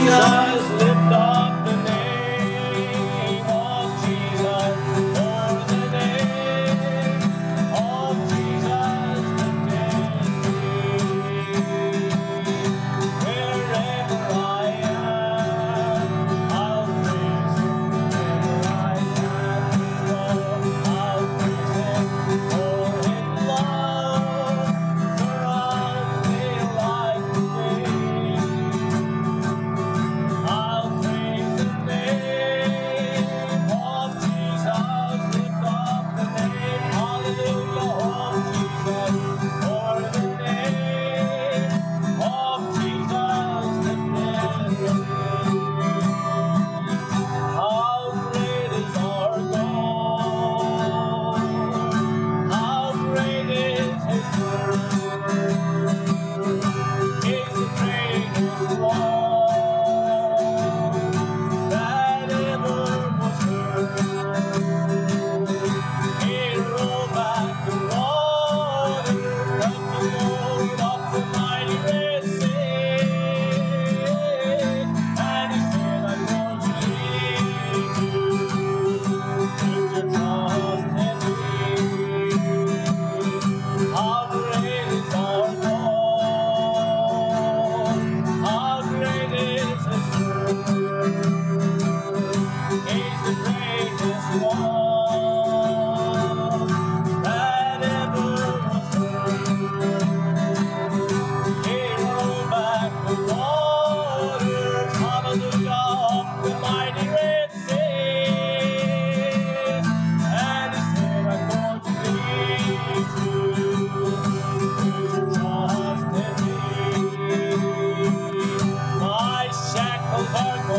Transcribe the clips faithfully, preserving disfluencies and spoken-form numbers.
Jesus, lift up the name of Jesus, for the name of Jesus lifted me. Wherever I am, I'll praise Him. Wherever I can go, I'll praise Him. For His love surrounds me like a I'll praise the name of Jesus, lift up the name, hallelujah, of Jesus, for the name of Jesus lifted me. How great is our God, how great is His word, He's the greatest one that ever was heard. He rolled back the waters, cut the road up the mighty Red Sea, and He said, "I'm going to lead you, put your trust in me." How great is our God, how great is His word. He's the greatest one that ever was heard. He rolled back the waters, hallelujah, up the mighty Red Sea, and He said, "I'm going to lead you, put your trust in me." My shackles are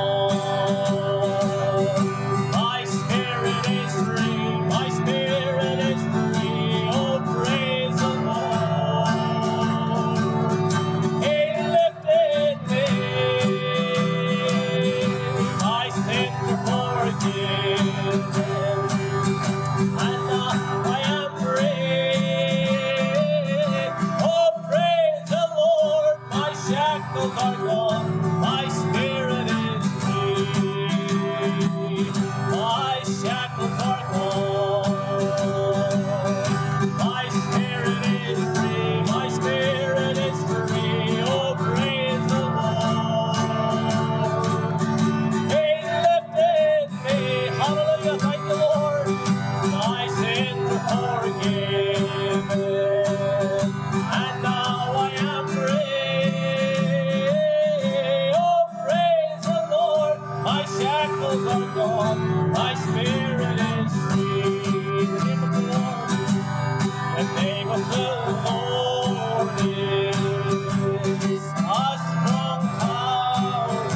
gone, my spirit is free, my spirit is free. Oh, praise the Lord. He lifted me, my sins are forgiven, and now I am free. Oh, praise the Lord, my shackles are gone, my spirit is free. My shackles are gone, my spirit is free, my spirit is free. Oh, praise the Lord. He lifted me, hallelujah, thank you, Lord. My sins are forgiven, and now I am free. Oh, praise the Lord, my shackles are gone, my spirit is free. The name of the Lord, the name of the Lord is a strong tower,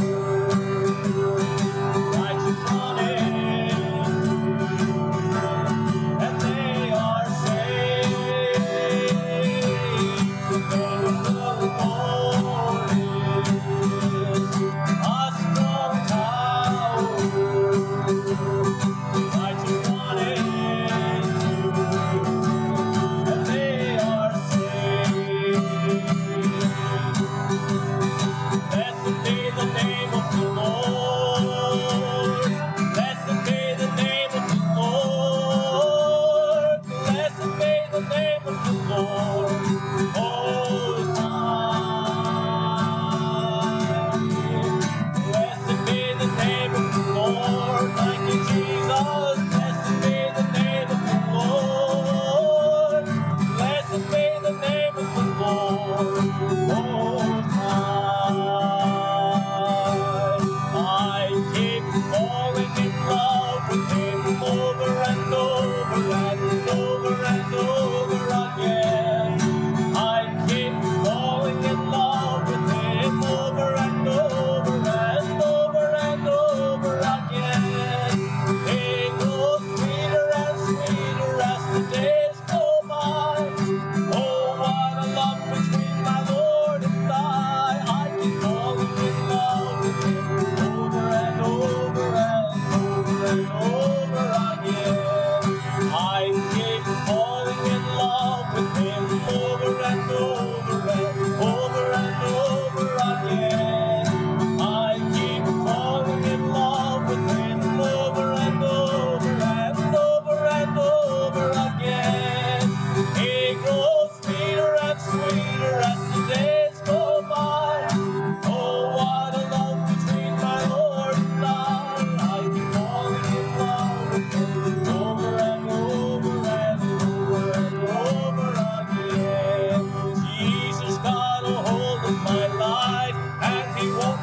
righteous run into, and they are saved. The name of the Lord is a strong tower, righteous run into, and they are saved. Blessed be the name of the Lord. Blessed be the name of the Lord. Blessed be the name of the Lord. Most high. Blessed be the name of the Lord. Thank you, Jesus. Blessed be the name of the Lord. Blessed be the name of the Lord. Most high.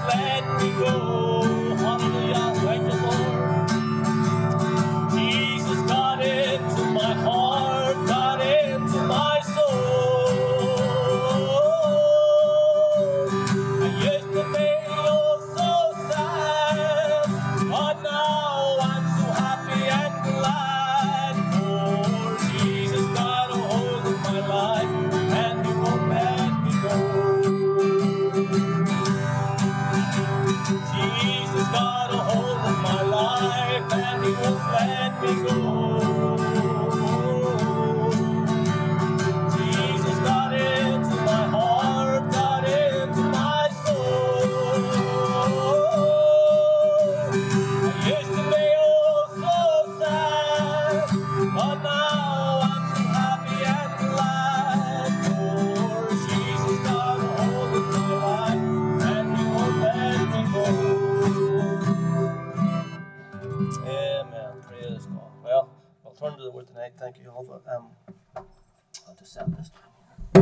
let me go. Hallelujah, thank you, Lord. Jesus got into my heart, got into my soul. I used to be oh so sad, but now I'm so happy and glad. For Jesus got a hold of my life, and He won't let me go. Jesus got a hold of my life, and He won't let me go. Jesus got into my heart, got into my soul. I used to be oh so sad, but now I'm so happy and glad. For Jesus got a hold of my life, and He won't let me go. Amen. Praise God. Well, I'll turn to the word tonight. Thank you all for um I'll just set this down.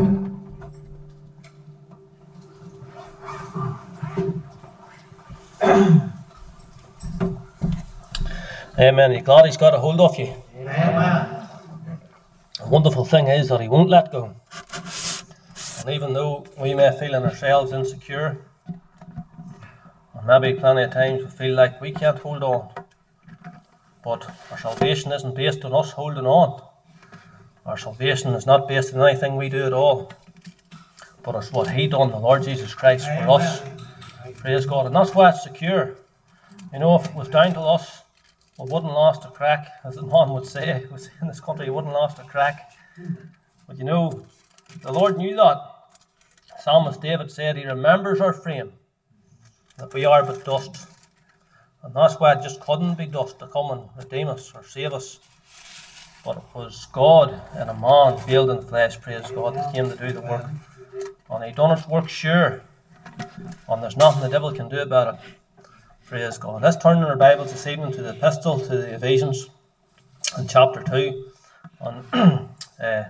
Amen. Are you glad He's got a hold of you? Amen. The wonderful thing is that He won't let go. And even though we may feel in ourselves insecure, and maybe plenty of times we feel like we can't hold on, but our salvation isn't based on us holding on. Our salvation is not based on anything we do at all, but it's what He done, the Lord Jesus Christ, for Amen. us. Praise God. And that's why it's secure. You know, if it was down to us, we wouldn't last a crack, as the man would say. In this country, we wouldn't last a crack. But you know, the Lord knew that. Psalmist David said He remembers our frame, that we are but dust. And that's why it just couldn't be dust to come and redeem us or save us. But it was God in a man veiled in flesh, praise God, that came to do the work. And He done His work sure. And there's nothing the devil can do about it. Praise God. Let's turn in our Bibles this evening to the epistle to the Ephesians in chapter two. And uh,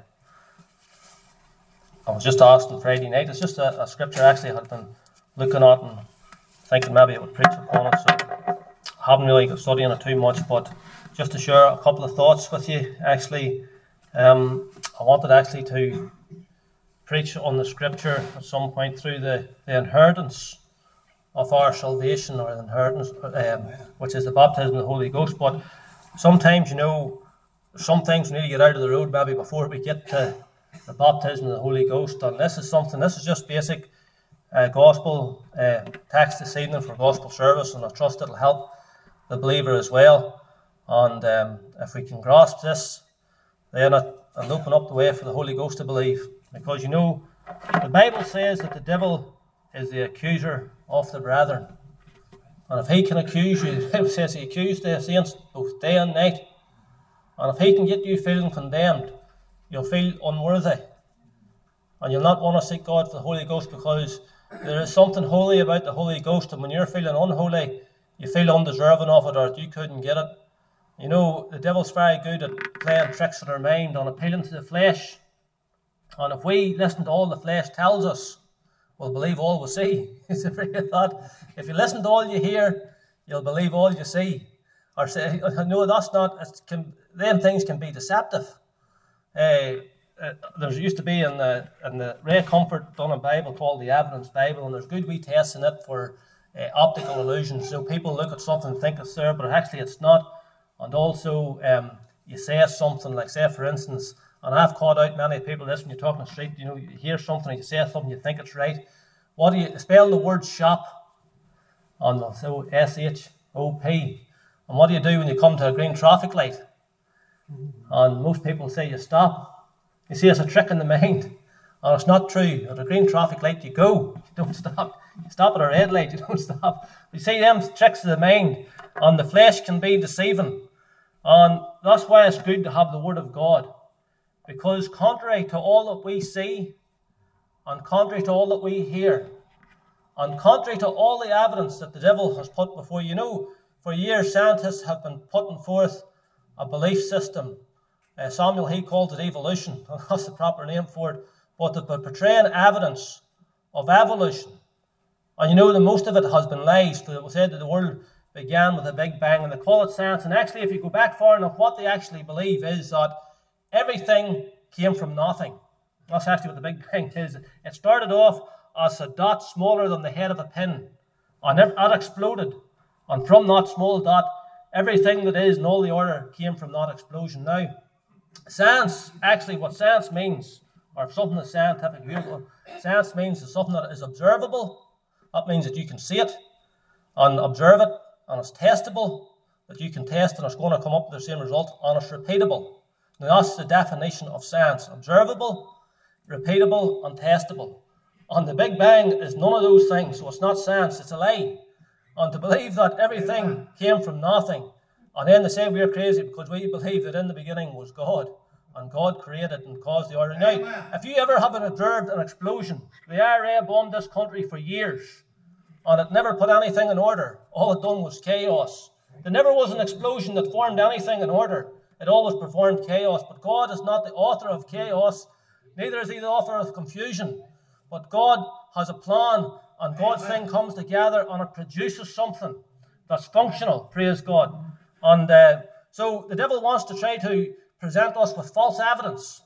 I was just asked on Friday night, it's just a, a scripture actually I had been looking at and thinking maybe I would preach upon it, so I haven't really got studying it too much, but just to share a couple of thoughts with you, actually, um, I wanted actually to preach on the scripture at some point through the, the inheritance of our salvation, or the inheritance, um, which is the baptism of the Holy Ghost. But sometimes, you know, some things we need to get out of the road maybe before we get to the baptism of the Holy Ghost. And this is something, this is just basic uh, gospel uh, text this evening for gospel service, and I trust it'll help the believer as well. And um, if we can grasp this, then it, it'll open up the way for the Holy Ghost to believe. Because, you know, the Bible says that the devil is the accuser of the brethren. And if he can accuse you, the Bible says He accused the saints both day and night. And if he can get you feeling condemned, you'll feel unworthy. And you'll not want to seek God for the Holy Ghost, because there is something holy about the Holy Ghost. And when you're feeling unholy, you feel undeserving of it, or that you couldn't get it. You know, the devil's very good at playing tricks on our mind, on appealing to the flesh. And if we listen to all the flesh tells us, we'll believe all we see. It's a very thought. If you listen to all you hear, you'll believe all you see. Or say, no, that's not. It can, them things can be deceptive. Uh, uh, there used to be in the in the Ray Comfort done a Bible called the Evidence Bible, and there's good wee tests in it for uh, optical illusions. So people look at something and think it's there, but actually it's not. And also, um, you say something like, say for instance, and I've caught out many people this when you're talking on the street, you know, you hear something, you say something, you think it's right. What do you spell the word shop? On the so S H O P. And what do you do when you come to a green traffic light? And most people say you stop. You see, it's a trick in the mind. And it's not true. At a green traffic light, you go. You don't stop. You stop at a red light, you don't stop. You see, them tricks of the mind. And the flesh can be deceiving. And that's why it's good to have the Word of God. Because contrary to all that we see, and contrary to all that we hear, and contrary to all the evidence that the devil has put before you, know, for years scientists have been putting forth a belief system. Uh, Samuel, he called it evolution. That's the proper name for it. But they've been portraying evidence of evolution. And you know, the most of it has been lies. So it was said that the world began with a big bang, and they call it science. And actually, if you go back far enough, what they actually believe is that everything came from nothing. That's actually what the big bang is. It started off as a dot smaller than the head of a pin, and that exploded. And from that small dot, everything that is in all the order came from that explosion. Now, science, actually what science means, or something that's scientific, science means is something that is observable. That means that you can see it and observe it, and it's testable, that you can test and it's going to come up with the same result, and it's repeatable. Now that's the definition of science: observable, repeatable, and testable. And the Big Bang is none of those things, so it's not science, it's a lie. And to believe that everything came from nothing, and then they say we're crazy because we believe that in the beginning was God, and God created and caused the order. Now, if you ever have observed an explosion, the I R A bombed this country for years, and it never put anything in order. All it done was chaos. There never was an explosion that formed anything in order. It always performed chaos. But God is not the author of chaos, neither is he the author of confusion. But God has a plan, and God's thing comes together, and it produces something that's functional, praise God. And uh, so the devil wants to try to present us with false evidence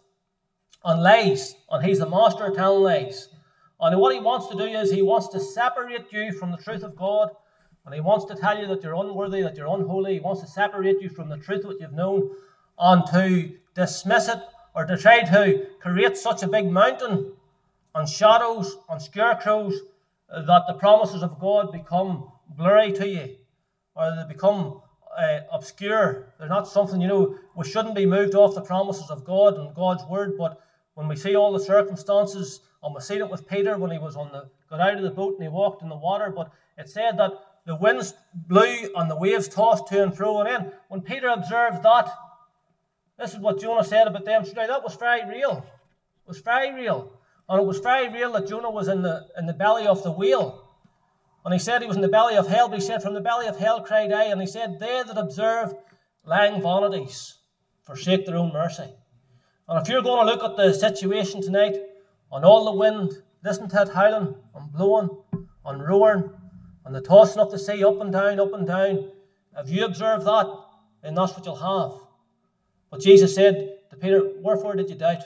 and lies, and he's the master of telling lies. And what he wants to do is he wants to separate you from the truth of God, and he wants to tell you that you're unworthy, that you're unholy. He wants to separate you from the truth that you've known, and to dismiss it, or to try to create such a big mountain and shadows and scarecrows that the promises of God become blurry to you, or they become uh, obscure. They're not something, you know, we shouldn't be moved off the promises of God and God's word, but when we see all the circumstances, and we've seen it with Peter when he was on the got out of the boat and he walked in the water, but it said that the winds blew and the waves tossed to and fro. And then when Peter observed that, this is what Jonah said about them. Now, that was very real. It was very real. And it was very real that Jonah was in the in the belly of the whale. And he said he was in the belly of hell, but he said, from the belly of hell cried I. And he said, they that observe lying vanities forsake their own mercy. And if you're going to look at the situation tonight, on all the wind, listen to it howling and blowing and roaring, and the tossing of the sea up and down, up and down, if you observe that, then that's what you'll have. But Jesus said to Peter, wherefore did you doubt?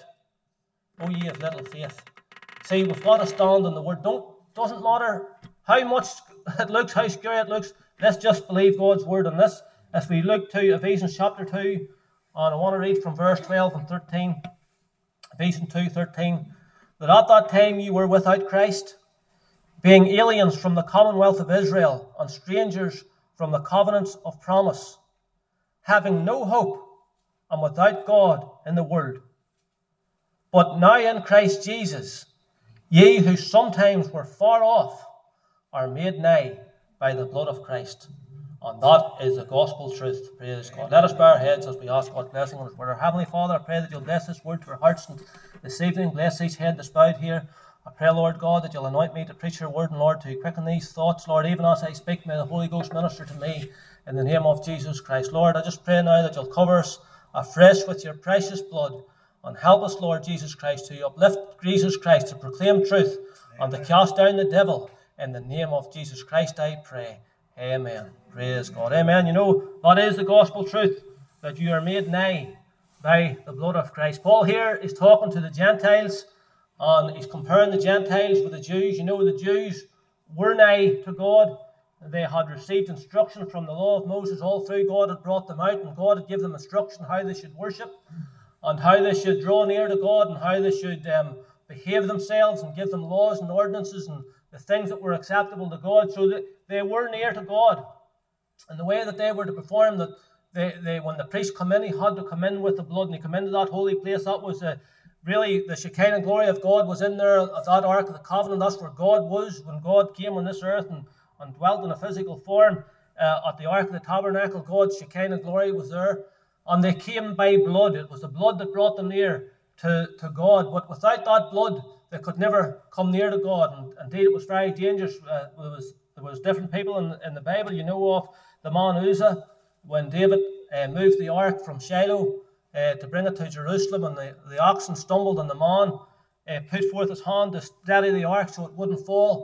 O ye of little faith. See, we've got to stand on the word. Don't, doesn't matter how much it looks, how scary it looks, let's just believe God's word on this. As we look to Ephesians chapter two, and I want to read from verse twelve and thirteen, Ephesians two thirteen, that at that time you were without Christ, being aliens from the commonwealth of Israel, and strangers from the covenants of promise, having no hope, and without God in the world. But now in Christ Jesus, ye who sometimes were far off, are made nigh by the blood of Christ. And that is the gospel truth. Praise God. Let us bow our heads as we ask God's blessing on His word. Our Heavenly Father, I pray that you'll bless this word to our hearts, and this evening bless each head that's bowed here. I pray, Lord God, that you'll anoint me to preach your word, and Lord, to quicken these thoughts. Lord, even as I speak, may the Holy Ghost minister to me in the name of Jesus Christ. Lord, I just pray now that you'll cover us afresh with your precious blood, and help us, Lord Jesus Christ, to uplift Jesus Christ, to proclaim truth, and to cast down the devil. In the name of Jesus Christ I pray. Amen. Praise God. Amen. You know, that is the gospel truth, that you are made nigh by the blood of Christ. Paul here is talking to the Gentiles, and he's comparing the Gentiles with the Jews. You know, the Jews were nigh to God. They had received instruction from the law of Moses all through. God had brought them out, and God had given them instruction how they should worship, and how they should draw near to God, and how they should um, behave themselves, and give them laws and ordinances and the things that were acceptable to God, so that they were near to God. And the way that they were to perform, that they, they when the priest come in, he had to come in with the blood, and he come into that holy place. That was uh, really the Shekinah glory of God was in there at that Ark of the Covenant. That's where God was when God came on this earth and, and dwelt in a physical form. Uh, at the Ark of the Tabernacle, God's Shekinah glory was there. And they came by blood. It was the blood that brought them near to, to God. But without that blood, they could never come near to God. And indeed, it was very dangerous. Uh, there was there was different people in, in the Bible. You know of the man Uzzah, when David uh, moved the ark from Shiloh uh, to bring it to Jerusalem, and the, the oxen stumbled, and the man uh, put forth his hand to steady the ark so it wouldn't fall.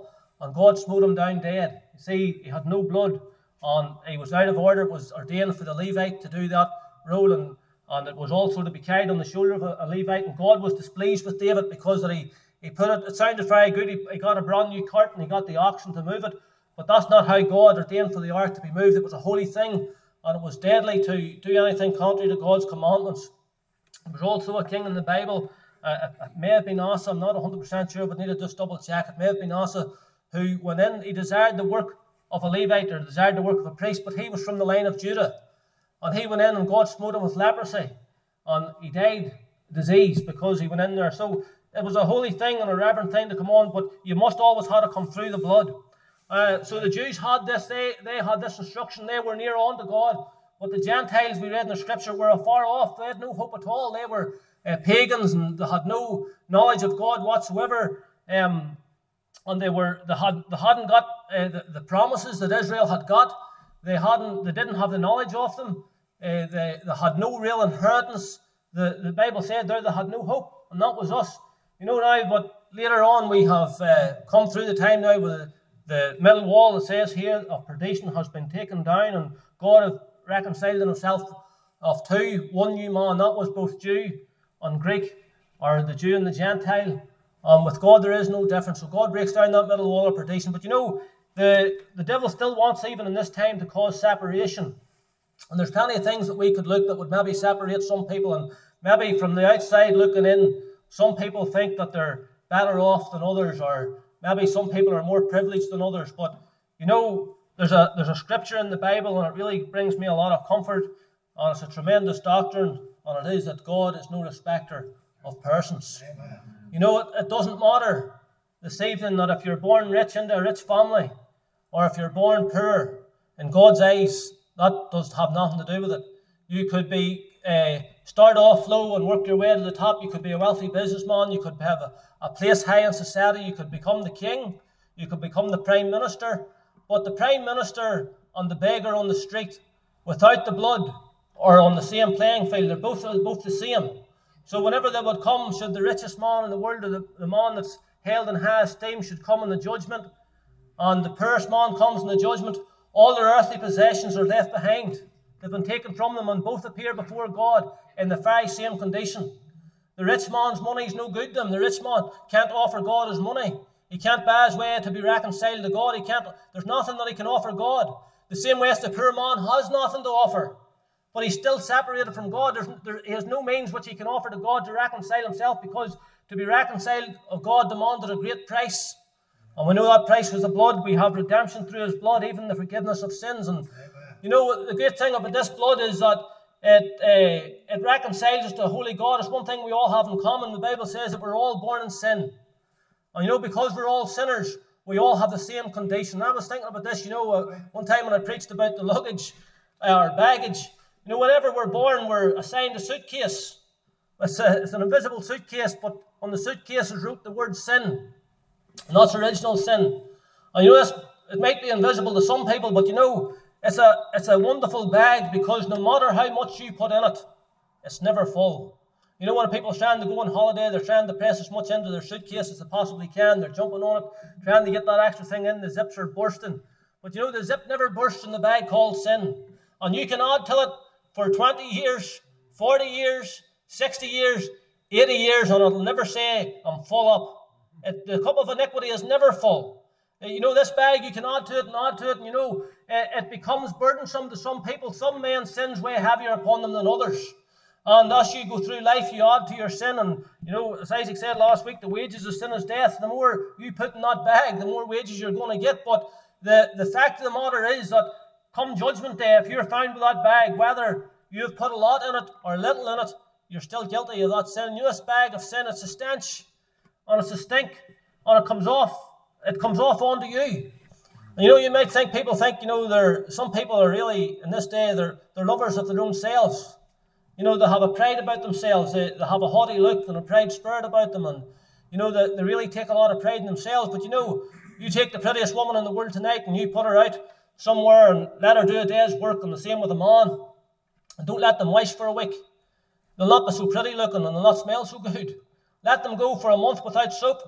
and God smote him down dead. You see, he had no blood, and he was out of order. It was ordained for the Levite to do that role, and, and it was also to be carried on the shoulder of a, a Levite. And God was displeased with David because that he, he put it, it sounded very good. He, he got a brand new cart and he got the oxen to move it, but that's not how God ordained for the ark to be moved. It was a holy thing, and it was deadly to do anything contrary to God's commandments. There was also a king in the Bible, uh, it may have been Asa, I'm not one hundred percent sure, but need to just double check. It may have been Asa, who went in, he desired the work of a Levite, or desired the work of a priest, but he was from the line of Judah. And he went in and God smote him with leprosy, and he died diseased because he went in there. So it was a holy thing and a reverent thing to come on, but you must always have to come through the blood. Uh, so the Jews had this, they, they had this instruction, they were near on to God, but the Gentiles we read in the scripture were afar off. They had no hope at all. They were uh, pagans, and they had no knowledge of God whatsoever. Um, and they were they had they hadn't got uh, the, the promises that Israel had got. They hadn't they didn't have the knowledge of them. Uh, they, they had no real inheritance. The, the Bible said there they had no hope, and that was us. You know now, but later on we have uh, come through the time now with the, the middle wall that says here of perdition has been taken down, and God hath reconciled in himself of two, one new man, that was both Jew and Greek, or the Jew and the Gentile. Um, with God there is no difference. So God breaks down that middle wall of perdition. But you know, the, the devil still wants, even in this time, to cause separation. And there's plenty of things that we could look that would maybe separate some people, and maybe from the outside looking in, some people think that they're better off than others, or maybe some people are more privileged than others. But you know, there's a there's a scripture in the Bible, and it really brings me a lot of comfort, and it's a tremendous doctrine, and it is that God is no respecter of persons. Amen. You know, it, it doesn't matter this evening that if you're born rich into a rich family, or if you're born poor, in God's eyes, that does have nothing to do with it. You could be uh, start off low and work your way to the top. You could be a wealthy businessman. You could have a, a place high in society. You could become the king. You could become the prime minister. But the prime minister and the beggar on the street, without the blood, or on the same playing field, they're both, both the same. So whenever they would come, should the richest man in the world, or the, the man that's held in high esteem, should come in the judgment, and the poorest man comes in the judgment, all their earthly possessions are left behind. They've been taken from them, and both appear before God in the very same condition. The rich man's money is no good to him. The rich man can't offer God his money. He can't buy his way to be reconciled to God. He can't. There's nothing that he can offer God. The same way as the poor man has nothing to offer, but he's still separated from God. There's, there, he has no means which he can offer to God to reconcile himself, because to be reconciled of God demanded a great price. And we know that price was the blood. We have redemption through his blood, even the forgiveness of sins. And Amen. You know, the great thing about this blood is that it uh, it reconciles us to a holy God. It's one thing we all have in common. The Bible says that we're all born in sin. And you know, because we're all sinners, we all have the same condition. I was thinking about this, you know, uh, one time when I preached about the luggage, uh, or baggage. You know, whenever we're born, we're assigned a suitcase. It's, a, it's an invisible suitcase, but on the suitcase is wrote the word sin. And that's original sin. And you know, this, it might be invisible to some people, but you know, it's a it's a wonderful bag, because no matter how much you put in it, it's never full. You know, when people are trying to go on holiday, they're trying to press as much into their suitcase as they possibly can. They're jumping on it, trying to get that extra thing in. The zips are bursting. But you know, the zip never bursts in the bag called sin. And you can add to it for twenty years, forty years, sixty years, eighty years, and it'll never say, I'm full up. It, the cup of iniquity is never full. Uh, you know, this bag, you can add to it and add to it, and you know, uh, it becomes burdensome to some people. Some men's sins weigh heavier upon them than others. And as you go through life, you add to your sin. And, you know, as Isaac said last week, the wages of sin is death. The more you put in that bag, the more wages you're going to get. But the, the fact of the matter is that come judgment day, if you're found with that bag, whether you've put a lot in it or little in it, you're still guilty of that sin. You know, this bag of sin, it's a stench, and it's a stink, and it comes off. It comes off onto you. And you know, you might think, people think, you know, they're, some people are really, in this day, they're, they're lovers of their own selves. You know, they have a pride about themselves. They, they have a haughty look and a proud spirit about them. And, you know, they, they really take a lot of pride in themselves. But, you know, you take the prettiest woman in the world tonight and you put her out somewhere and let her do a day's work, and the same with a man. And don't let them wish for a week. They'll not be so pretty looking, and they'll not smell so good. Let them go for a month without soap,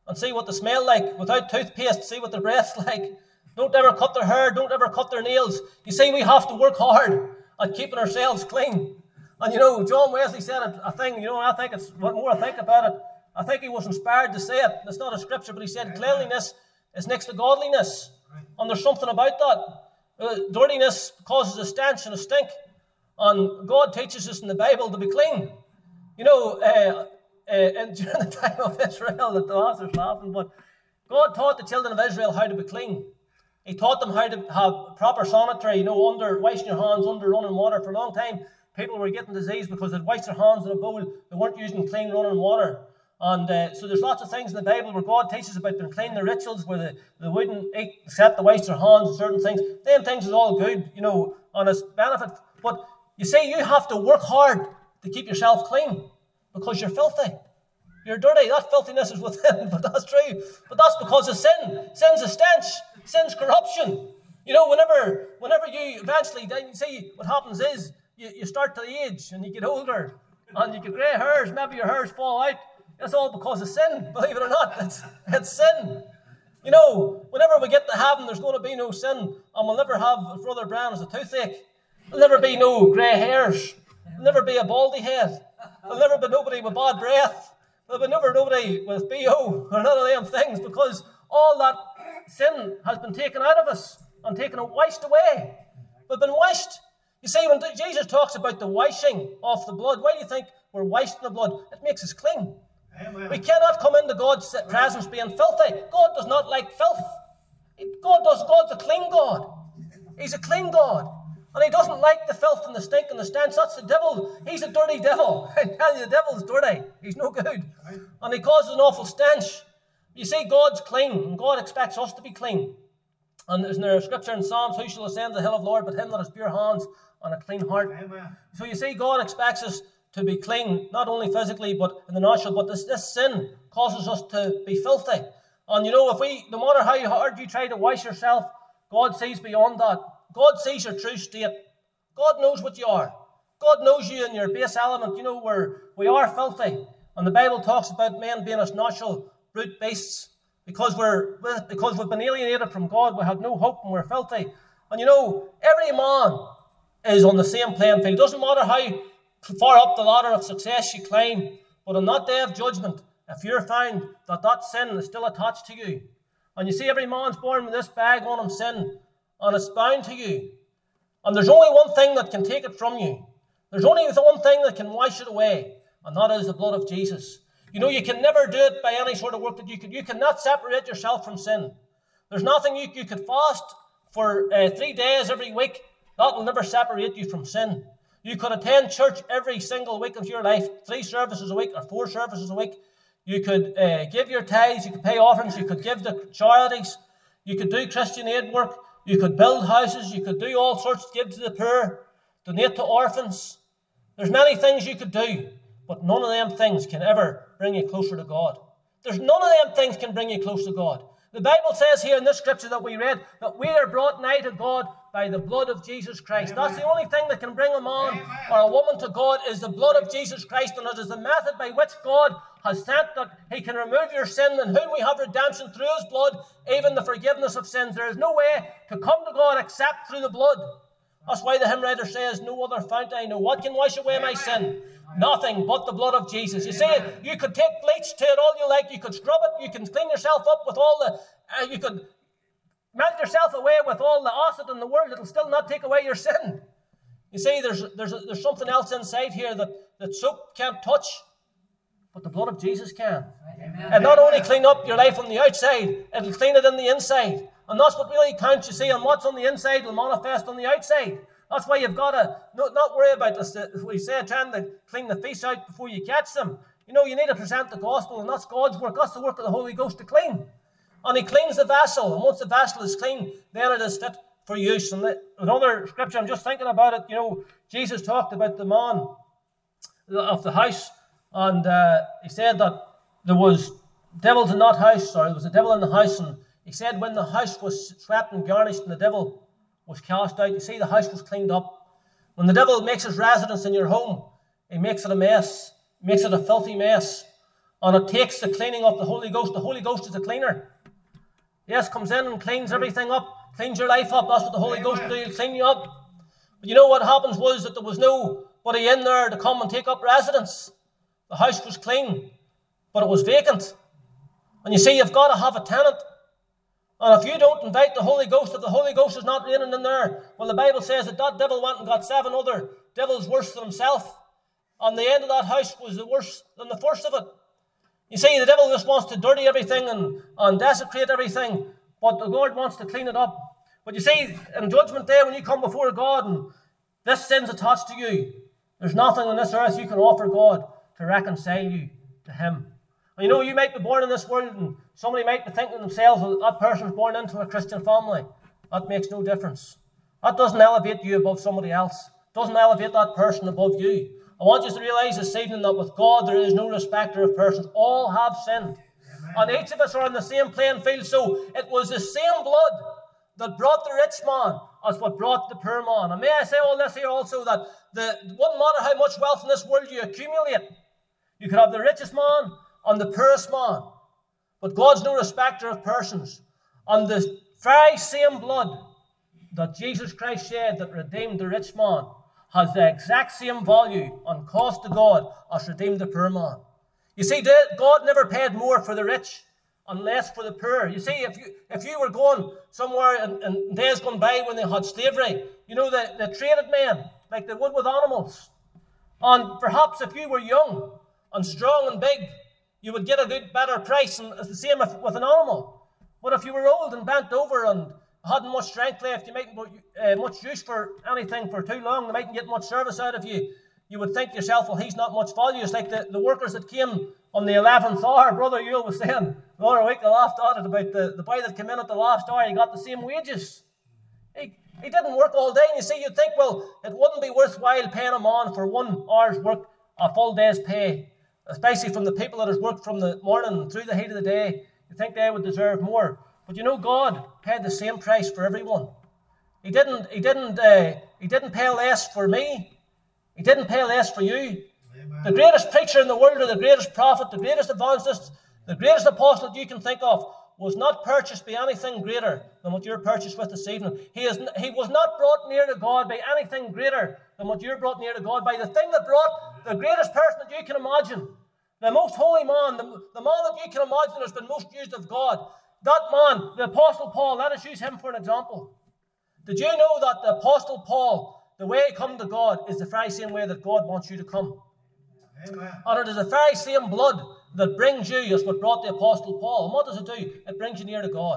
and see what they smell like. Without toothpaste, see what their breath's like. Don't ever cut their hair. Don't ever cut their nails. You see, we have to work hard at keeping ourselves clean. And you know, John Wesley said a thing, you know, I think it's, what more I think about it, I think he was inspired to say it. It's not a scripture, but he said cleanliness is next to godliness. And there's something about that. Uh, dirtiness causes a stench and a stink. And God teaches us in the Bible to be clean. You know, uh, uh, and during the time of Israel, the author's laughing, but God taught the children of Israel how to be clean. He taught them how to have proper sanitary, you know, under washing your hands under running water. For a long time, people were getting disease because they'd washed their hands in a bowl. They weren't using clean running water. And uh, so there's lots of things in the Bible where God teaches about being clean, the rituals where they, they wouldn't eat except to wash their hands and certain things. Them things is all good, you know, on its benefit. But you see, you have to work hard to keep yourself clean because you're filthy. You're dirty. That filthiness is within, but that's true. But that's because of sin. Sin's a stench. Sin's corruption. You know, whenever whenever you eventually, then you see what happens is you, you start to age and you get older and you get grey hairs. Maybe your hairs fall out. It's all because of sin, believe it or not. It's, it's sin. You know, whenever we get to heaven, there's going to be no sin. And we'll never have, as Brother Brown has a toothache. There'll never be no grey hairs. There'll never be a baldy head. There'll never be nobody with bad breath. There'll be never nobody with B O or none of them things, because all that sin has been taken out of us and taken and washed away. We've been washed. You see, when Jesus talks about the washing of the blood, why do you think we're washed in the blood? It makes us clean. Amen. We cannot come into God's presence being filthy. God does not like filth. God does. God's a clean God. He's a clean God. And he doesn't like the filth and the stink and the stench. That's the devil. He's a dirty devil. I tell you, the devil's dirty. He's no good. And he causes an awful stench. You see, God's clean, and God expects us to be clean. And isn't there a scripture in Psalms, who shall ascend the hill of the Lord but him that has pure hands and a clean heart? Amen. So you see, God expects us to be clean, not only physically, but in the natural. But this, this sin causes us to be filthy. And you know, if we, no matter how hard you try to wash yourself, God sees beyond that. God sees your true state. God knows what you are. God knows you in your base element. You know, we're, we are filthy. And the Bible talks about men being as natural brute beasts. Because we're because we've been alienated from God, we have no hope and we're filthy. And you know, every man is on the same playing field. It doesn't matter how far up the ladder of success you climb, but on that day of judgment, if you're found that that sin is still attached to you, and you see every man's born with this bag on him, sin, and it's bound to you, and there's only one thing that can take it from you. There's only one thing that can wash it away, and that is the blood of Jesus. You know, you can never do it by any sort of work that you could. You cannot separate yourself from sin. There's nothing you, you could fast for uh, three days every week. That will never separate you from sin. You could attend church every single week of your life, three services a week or four services a week. You could uh, give your tithes, you could pay offerings, you could give to charities, you could do Christian aid work, you could build houses, you could do all sorts, give to the poor, donate to orphans. There's many things you could do, but none of them things can ever bring you closer to God. There's none of them things can bring you close to God. The Bible says here in this scripture that we read that we are brought nigh to God by the blood of Jesus Christ. Amen. That's the only thing that can bring a man Amen. Or a woman to God is the blood of Jesus Christ, and it is the method by which God has sent that he can remove your sin, in whom we have redemption through his blood, even the forgiveness of sins. There is no way to come to God except through the blood. That's why the hymn writer says, no other fount I know. What can wash away my sin? Nothing but the blood of Jesus. You see, you could take bleach to it all you like. You could scrub it. You can clean yourself up with all the... Uh, you could melt yourself away with all the acid in the world. It'll still not take away your sin. You see, there's there's a, there's something else inside here that, that soap can't touch, but the blood of Jesus can. Amen. And not only clean up your life on the outside, it'll clean it in the inside. And that's what really counts, you see. And what's on the inside will manifest on the outside. That's why you've got to not worry about this. We say trying to clean the fish out before you catch them. You know, you need to present the gospel, and that's God's work. That's the work of the Holy Ghost to clean. And he cleans the vessel. And once the vessel is clean, then it is fit for use. And another scripture, I'm just thinking about it. You know, Jesus talked about the man of the house. And uh, he said that there was devils in that house, or there was a devil in the house. And he said when the house was swept and garnished and the devil was cast out, you see, the house was cleaned up. When the devil makes his residence in your home, he makes it a mess, makes it a filthy mess. And it takes the cleaning of the Holy Ghost. The Holy Ghost is a cleaner. Yes, comes in and cleans everything up, cleans your life up. That's what the Holy Ghost will do. He'll clean you up. But you know what happens was that there was nobody in there to come and take up residence. The house was clean, but it was vacant. And you see, you've got to have a tenant. And if you don't invite the Holy Ghost, if the Holy Ghost is not reigning in there, well, the Bible says that that devil went and got seven other devils worse than himself. And the end of that house was worse than the first of it. You see, the devil just wants to dirty everything and, and desecrate everything, but the Lord wants to clean it up. But you see, in Judgment Day, when you come before God and this sin's attached to you, there's nothing on this earth you can offer God to reconcile you to Him. And you know, you might be born in this world and somebody might be thinking to themselves, well, that person's born into a Christian family. That makes no difference. That doesn't elevate you above somebody else. It doesn't elevate that person above you. I want you to realize this evening that with God there is no respecter of persons. All have sinned. Amen. And each of us are on the same playing field. So it was the same blood that brought the rich man as what brought the poor man. And may I say all this here also, that the, it wouldn't matter how much wealth in this world you accumulate. You could have the richest man and the poorest man. But God's no respecter of persons. And the very same blood that Jesus Christ shed that redeemed the rich man has the exact same value and cost to God as redeemed the poor man. You see, God never paid more for the rich and less for the poor. You see, if you if you were going somewhere in, in days gone by when they had slavery, you know, they, they traded men like they would with animals. And perhaps if you were young and strong and big, you would get a good, better price, and it's the same if, with an animal. But if you were old and bent over and hadn't much strength left, you mightn't uh, much use for anything for too long, they mightn't get much service out of you. You would think to yourself, well, he's not much value. It's like the, the workers that came on the eleventh hour. Brother Yule was saying the other week, I laughed at it about the, the boy that came in at the last hour. He got the same wages. He, he didn't work all day. And you see, you'd think, well, it wouldn't be worthwhile paying a man for one hour's work, a full day's pay, especially from the people that has worked from the morning through the heat of the day. You think they would deserve more. But you know, God paid the same price for everyone. He didn't. He didn't. Uh, he didn't pay less for me. He didn't pay less for you. Amen. The greatest preacher in the world, or the greatest prophet, the greatest evangelist, the greatest apostle that you can think of, was not purchased by anything greater than what you're purchased with this evening. He is. He was not brought near to God by anything greater than what you're brought near to God by. The thing that brought the greatest person that you can imagine, the most holy man, the, the man that you can imagine has been most used of God. That man, the Apostle Paul, let us use him for an example. Did you know that the Apostle Paul, the way he come to God, is the very same way that God wants you to come? Amen. And it is the very same blood that brings you as what brought the Apostle Paul. And what does it do? It brings you near to God.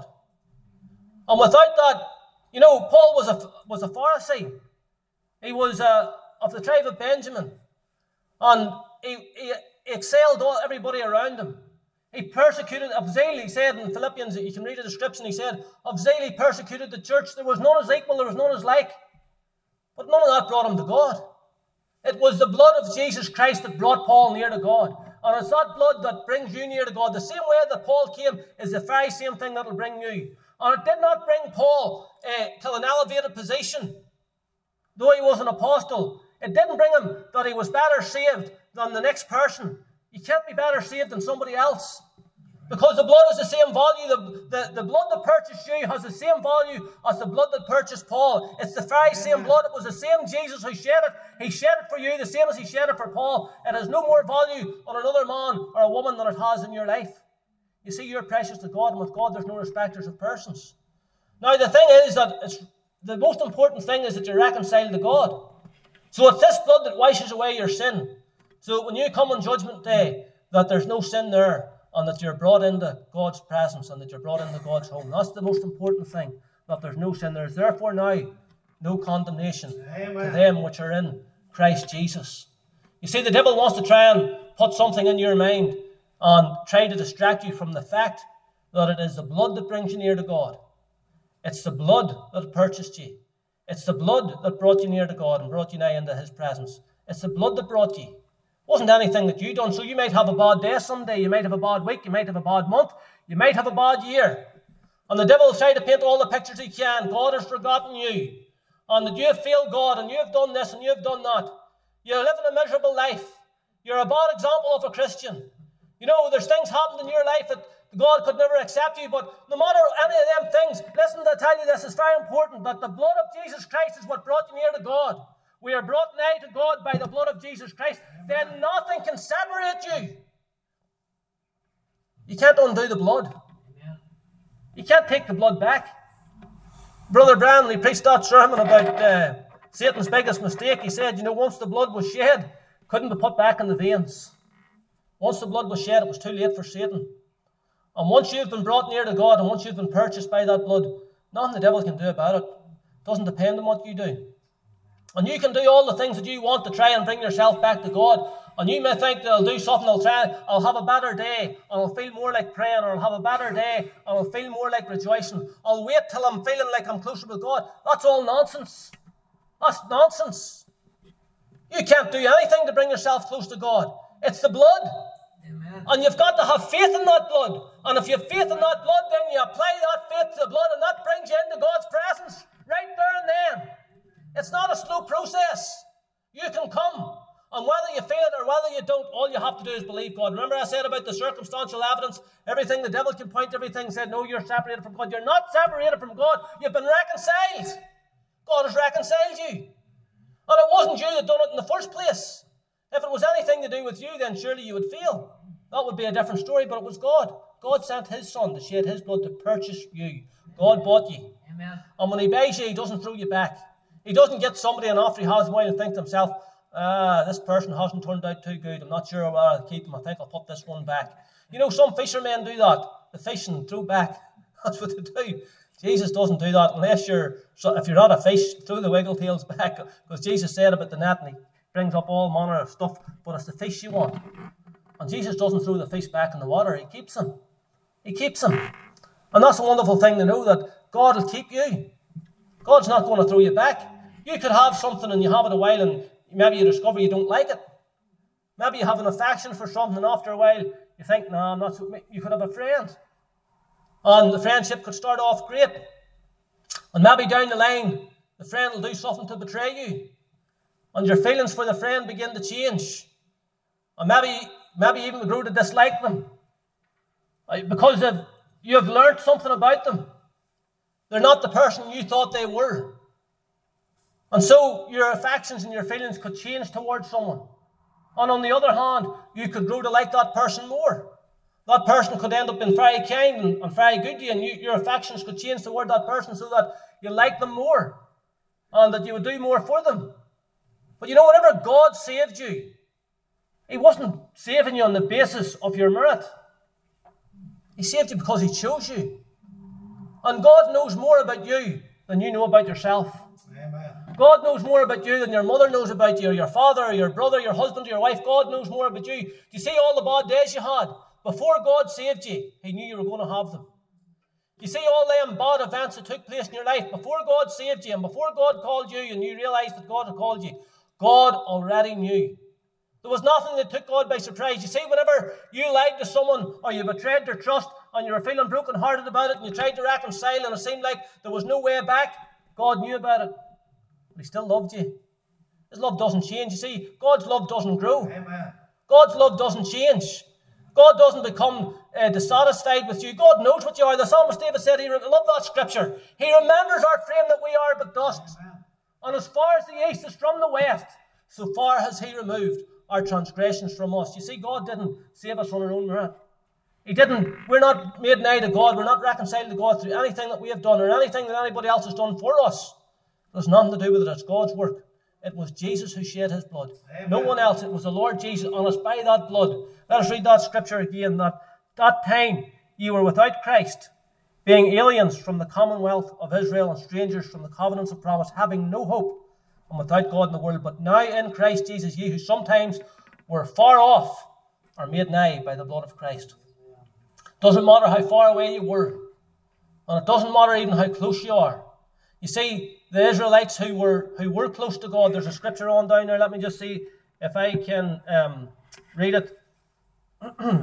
And without that, you know, Paul was a, was a Pharisee. He was uh, of the tribe of Benjamin. And he, he excelled all, everybody around him. He persecuted, of zeal, he said in Philippians, you can read a description, he said, of zeal he persecuted the church. There was none as equal, there was none as like. But none of that brought him to God. It was the blood of Jesus Christ that brought Paul near to God. And it's that blood that brings you near to God. The same way that Paul came is the very same thing that will bring you. And it did not bring Paul uh, to an elevated position. Though he was an apostle, it didn't bring him that he was better saved than the next person. You can't be better saved than somebody else. Because the blood is the same value. The, the, the blood that purchased you has the same value as the blood that purchased Paul. It's the very same blood. It was the same Jesus who shed it. He shed it for you the same as he shed it for Paul. It has no more value on another man or a woman than it has in your life. You see, you're precious to God, and with God there's no respecters of persons. Now the thing is that it's, the most important thing is that you're reconciled to God. So it's this blood that washes away your sin. So when you come on Judgment Day, that there's no sin there, and that you're brought into God's presence, and that you're brought into God's home. That's the most important thing, that there's no sin. There's therefore now no condemnation Amen. To them which are in Christ Jesus. You see, the devil wants to try and put something in your mind and try to distract you from the fact that it is the blood that brings you near to God. It's the blood that purchased you. It's the blood that brought you near to God and brought you now into his presence. It's the blood that brought you. It wasn't anything that you done. So you might have a bad day someday. You might have a bad week. You might have a bad month. You might have a bad year. And the devil will try to paint all the pictures he can. God has forgotten you. And that you have failed God, and you have done this and you have done that. You're living a miserable life. You're a bad example of a Christian. You know, there's things happened in your life that God could never accept you, but no matter any of them things, listen, to tell you this, it's very important that the blood of Jesus Christ is what brought you near to God. We are brought nigh to God by the blood of Jesus Christ. Then nothing can separate you. You can't undo the blood. You can't take the blood back. Brother Branley preached that sermon about uh, Satan's biggest mistake. He said, you know, once the blood was shed, couldn't be put back in the veins. Once the blood was shed, it was too late for Satan. And once you've been brought near to God, and once you've been purchased by that blood, nothing the devil can do about it. It doesn't depend on what you do. And you can do all the things that you want to try and bring yourself back to God. And you may think that I'll do something, I'll try, I'll have a better day, and I'll feel more like praying, or I'll have a better day, and I'll feel more like rejoicing. I'll wait till I'm feeling like I'm closer to God. That's all nonsense. That's nonsense. You can't do anything to bring yourself close to God. It's the blood. Amen. And you've got to have faith in that blood. And if you have faith in that blood, then you apply that faith to the blood, and that brings you into God's presence right there and then. It's not a slow process. You can come. And whether you feel it or whether you don't, all you have to do is believe God. Remember I said about the circumstantial evidence? Everything the devil can point to, everything said, no, you're separated from God. You're not separated from God. You've been reconciled. God has reconciled you. And it wasn't you that done it in the first place. If it was anything to do with you, then surely you would fail. That would be a different story, but it was God. God sent his son to shed his blood to purchase you. God bought you. Amen. And when he buys you, he doesn't throw you back. He doesn't get somebody and after he has a while and think to himself, ah, this person hasn't turned out too good. I'm not sure whether I'll keep him. I think I'll put this one back. You know, some fishermen do that. The fish and throw back. That's what they do. Jesus doesn't do that unless you're, so if you're not a fish, throw the wiggle tails back. Because Jesus said about the net and he brings up all manner of stuff, but it's the fish you want. And Jesus doesn't throw the fish back in the water. He keeps them. He keeps them. And that's a wonderful thing to know, that God will keep you. God's not going to throw you back. You could have something and you have it a while and maybe you discover you don't like it. Maybe you have an affection for something and after a while you think, no, I'm not so... You could have a friend. And the friendship could start off great. And maybe down the line, the friend will do something to betray you. And your feelings for the friend begin to change. And maybe, maybe even grow to dislike them. Because of, you have learned something about them. They're not the person you thought they were. And so your affections and your feelings could change towards someone. And on the other hand, you could grow to like that person more. That person could end up being very kind and, and very good to you, and you, your affections could change toward that person so that you like them more and that you would do more for them. But you know, whenever God saved you, he wasn't saving you on the basis of your merit. He saved you because he chose you. And God knows more about you than you know about yourself. Amen. God knows more about you than your mother knows about you, or your father, or your brother, your husband, or your wife. God knows more about you. Do you see all the bad days you had? Before God saved you, he knew you were going to have them. Do you see all them bad events that took place in your life? Before God saved you, and before God called you, and you realized that God had called you, God already knew. There was nothing that took God by surprise. You see, whenever you lied to someone, or you betrayed their trust, and you were feeling broken-hearted about it, and you tried to reconcile, and it seemed like there was no way back, God knew about it. But he still loved you. His love doesn't change. You see, God's love doesn't grow. Amen. God's love doesn't change. God doesn't become uh, dissatisfied with you. God knows what you are. The psalmist David said, he, I love that scripture. He remembers our frame that we are but dust. Amen. And as far as the east is from the west, so far has he removed our transgressions from us. You see, God didn't save us on our own merit. He didn't. We're not made nigh to God. We're not reconciled to God through anything that we have done or anything that anybody else has done for us. There's nothing to do with it. It's God's work. It was Jesus who shed his blood. Amen. No one else. It was the Lord Jesus, and it's by that blood. Let us read that scripture again. That that time you were without Christ, being aliens from the commonwealth of Israel and strangers from the covenants of promise, having no hope and without God in the world. But now in Christ Jesus, ye who sometimes were far off are made nigh by the blood of Christ. Doesn't matter how far away you were. And it doesn't matter even how close you are. You see, the Israelites who were who were close to God, there's a scripture on down there. Let me just see if I can um, read it. uh,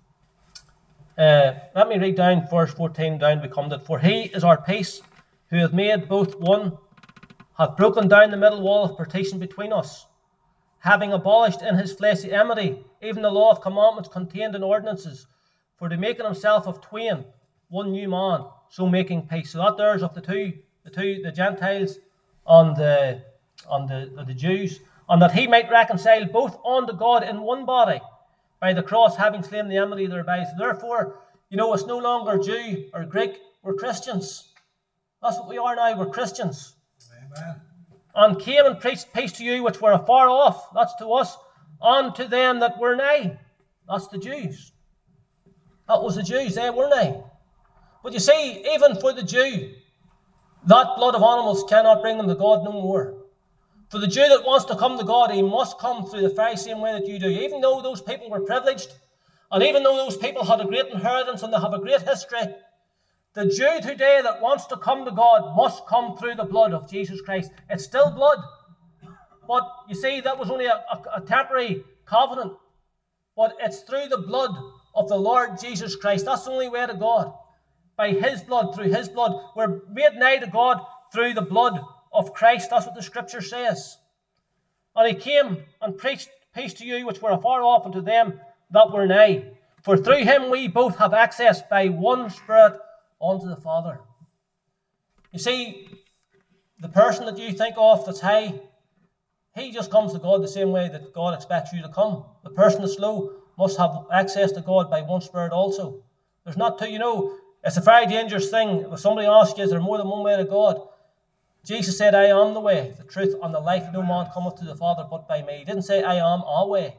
let me read down verse fourteen down. We come to it. For he is our peace, who hath made both one, hath broken down the middle wall of partition between us, having abolished in his flesh the enmity, even the law of commandments contained in ordinances, for the making himself of twain, one new man, so making peace. So that there's of the two, the two, the Gentiles and the, and the, and the Jews, and that he might reconcile both unto God in one body, by the cross having slain the enmity thereby. So therefore, you know, it's no longer Jew or Greek, we're Christians. That's what we are now, we're Christians. Amen. And came and preached peace to you which were afar off, that's to us, and to them that were nigh, that's the Jews. That was the Jews, they were nigh. But you see, even for the Jew, that blood of animals cannot bring them to God no more. For the Jew that wants to come to God, he must come through the very same way that you do. Even though those people were privileged, and even though those people had a great inheritance and they have a great history, the Jew today that wants to come to God must come through the blood of Jesus Christ. It's still blood. But you see, that was only a, a, a temporary covenant. But it's through the blood of the Lord Jesus Christ. That's the only way to God. By his blood, through his blood. We're made nigh to God through the blood of Christ. That's what the scripture says. And he came and preached peace to you which were afar off, and to them that were nigh. For through him we both have access by one Spirit unto the Father. You see, the person that you think of that's high, he just comes to God the same way that God expects you to come. The person that's low must have access to God by one Spirit also. There's not two, you know, it's a very dangerous thing. If somebody asks you, is there more than one way to God? Jesus said, I am the way, the truth, and the life. No man cometh to the Father but by me. He didn't say, I am a way.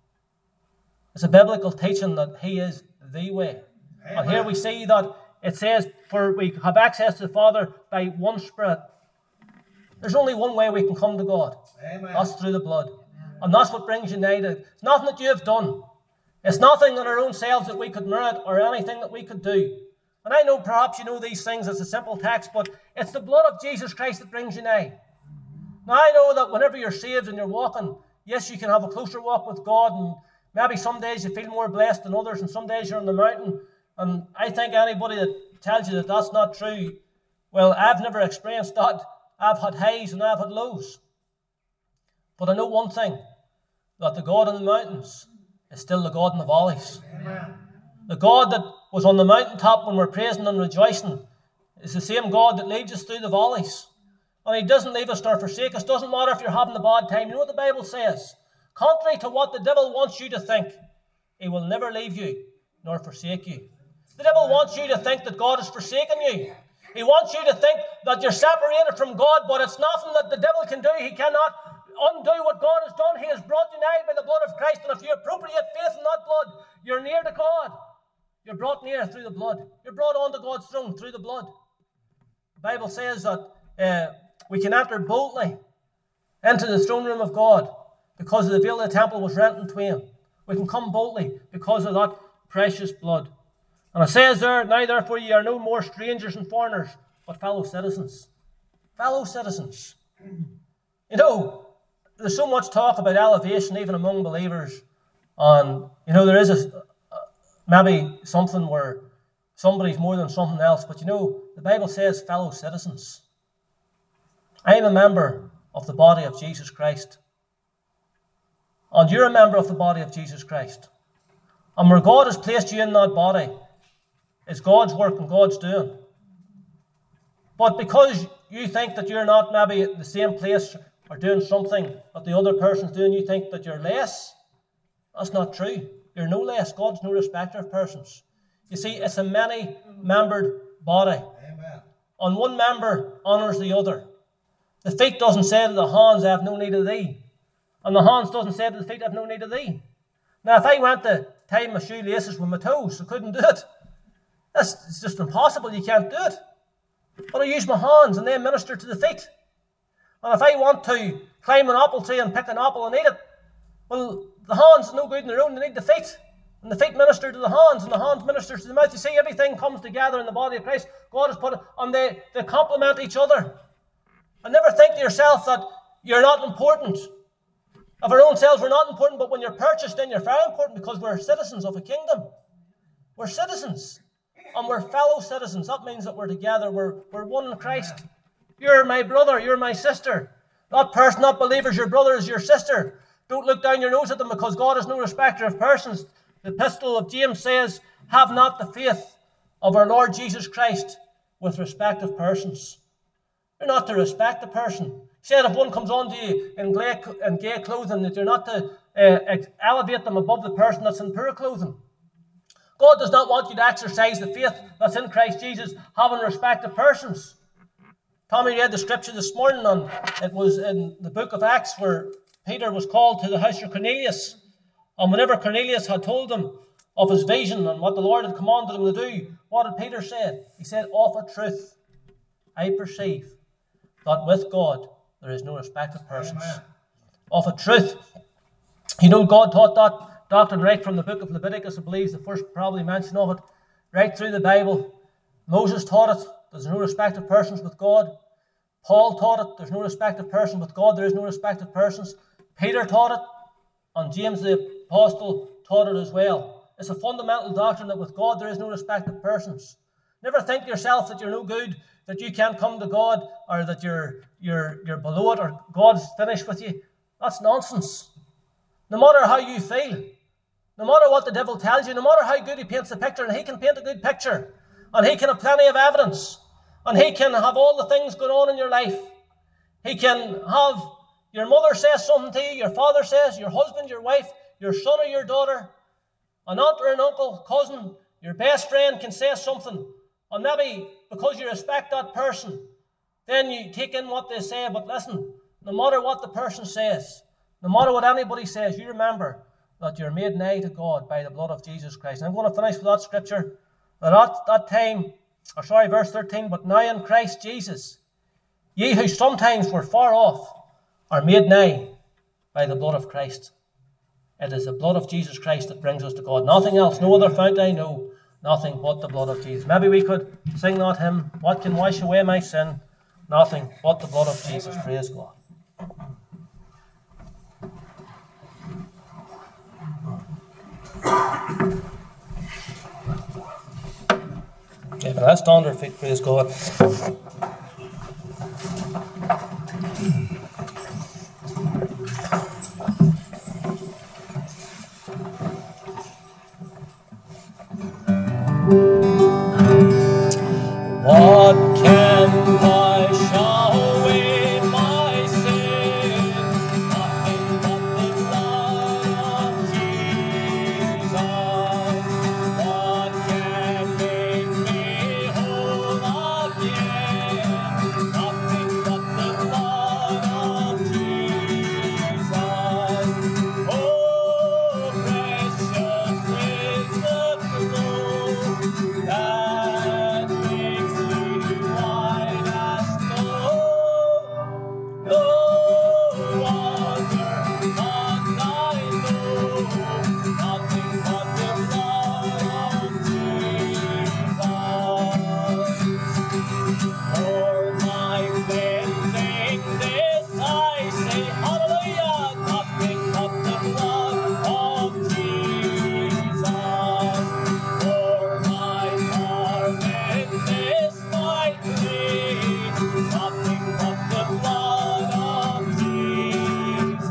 It's a biblical teaching that he is the way. Amen. And here we see that it says, for we have access to the Father by one Spirit. There's only one way we can come to God. Amen. That's through the blood. Amen. And that's what brings you nigh to. It's nothing that you have done. It's nothing in our own selves that we could merit or anything that we could do. And I know perhaps you know these things as a simple text, but it's the blood of Jesus Christ that brings you nigh. Now I know that whenever you're saved and you're walking, yes, you can have a closer walk with God, and maybe some days you feel more blessed than others, and some days you're on the mountain. And I think anybody that tells you that that's not true, well, I've never experienced that. I've had highs and I've had lows. But I know one thing, that the God in the mountains is still the God in the valleys. Amen. The God that was on the mountaintop when we're praising and rejoicing is the same God that leads us through the valleys. And he doesn't leave us nor forsake us. Doesn't matter if you're having a bad time. You know what the Bible says? Contrary to what the devil wants you to think, he will never leave you nor forsake you. The devil wants you to think that God has forsaken you. He wants you to think that you're separated from God, but it's nothing that the devil can do. He cannot undo what God has done. He has brought you nigh by the blood of Christ, and if you appropriate faith in that blood, you're near to God. You're brought near through the blood. You're brought onto God's throne through the blood. The Bible says that uh, we can enter boldly into the throne room of God because of the veil of the temple was rent in twain. We can come boldly because of that precious blood. And it says there, now therefore ye are no more strangers and foreigners, but fellow citizens. Fellow citizens. You know, there's so much talk about elevation even among believers. And, you know, there is a, maybe something where somebody's more than something else. But, you know, the Bible says fellow citizens. I am a member of the body of Jesus Christ. And you're a member of the body of Jesus Christ. And where God has placed you in that body, it's God's work and God's doing. But because you think that you're not maybe at the same place or doing something that the other person's doing, you think that you're less. That's not true. You're no less. God's no respecter of persons. You see, it's a many-membered body. Amen. And one member honours the other. The feet doesn't say to the hands, I have no need of thee. And the hands doesn't say to the feet, I have no need of thee. Now, if I went to tie my shoelaces with my toes, I couldn't do it. That's it's just impossible. You can't do it. But I use my hands and they minister to the feet. And if I want to climb an apple tree and pick an apple and eat it, well, the hands are no good on their own. They need the feet. And the feet minister to the hands and the hands minister to the mouth. You see, everything comes together in the body of Christ. God has put it, and they, they complement each other. And never think to yourself that you're not important. Of our own selves, we're not important, but when you're purchased, then you're very important because we're citizens of a kingdom. We're citizens. And we're fellow citizens. That means that we're together. We're, we're one in Christ. You're my brother. You're my sister. That person, that believer is your brother, is your sister. Don't look down your nose at them, because God is no respecter of persons. The epistle of James says, have not the faith of our Lord Jesus Christ with respect of persons. You're not to respect a person. He said if one comes on to you in gay, in gay clothing, that you're not to uh, elevate them above the person that's in poor clothing. God does not want you to exercise the faith that's in Christ Jesus, having respect of persons. Tommy read the scripture this morning, and it was in the book of Acts where Peter was called to the house of Cornelius. And whenever Cornelius had told him of his vision and what the Lord had commanded him to do, what did Peter say? He said, of a truth, I perceive that with God there is no respect of persons. Amen. Of a truth. You know, God taught that doctrine right from the book of Leviticus, I believe, the first probably mention of it, right through the Bible. Moses taught it, there's no respect of persons with God. Paul taught it, there's no respect of persons with God, there is no respect of persons. Peter taught it, and James the Apostle taught it as well. It's a fundamental doctrine that with God there is no respect of persons. Never think yourself that you're no good, that you can't come to God, or that you're you're you're below it, or God's finished with you. That's nonsense. No matter how you feel, no matter what the devil tells you, no matter how good he paints the picture, and he can paint a good picture, and he can have plenty of evidence, and he can have all the things going on in your life. He can have your mother says something to you, your father says, your husband, your wife, your son or your daughter, an aunt or an uncle, cousin, your best friend can say something, and maybe because you respect that person, then you take in what they say. But listen, no matter what the person says, no matter what anybody says, you remember that you're made nigh to God by the blood of Jesus Christ. And I'm going to finish with that scripture. That at that time, or sorry, verse thirteen, but now in Christ Jesus, ye who sometimes were far off are made nigh by the blood of Christ. It is the blood of Jesus Christ that brings us to God. Nothing else, no other fount I know, nothing but the blood of Jesus. Maybe we could sing that hymn, what can wash away my sin? Nothing but the blood of Jesus. Praise God. Yeah, but let's stand on our feet, praise God. What can wash away my sins? Nothing but the blood of Jesus. What can make me whole again? Nothing but the blood of Jesus. Oh, precious is the flow that makes me white as snow. No other God I know, nothing but the blood of Jesus. For my cleansing this I say, hallelujah, nothing but the blood of Jesus. For my garment this might clean, nothing but the blood of Jesus.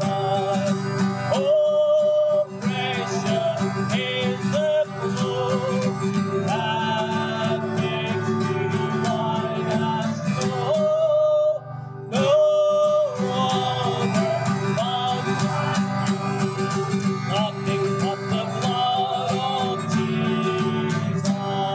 Oh, precious is the flow that makes me white as snow. No other fountain, nothing but the blood of Jesus.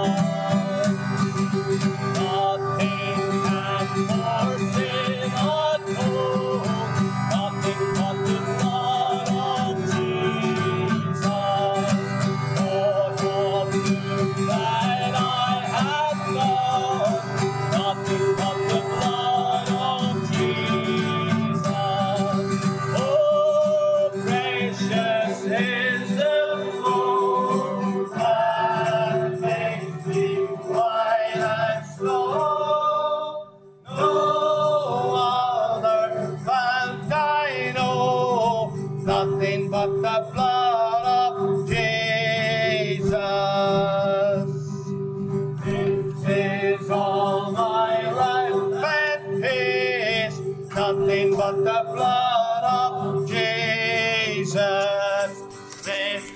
Nothing can more sin atone, nothing but the blood of Jesus. All of you that I have known, nothing but the blood of Jesus. Oh, precious is the flow that makes me white as snow. No other fount I know, nothing but the blood of Jesus. This is all my life and peace, nothing but the blood of Jesus. Jesus. This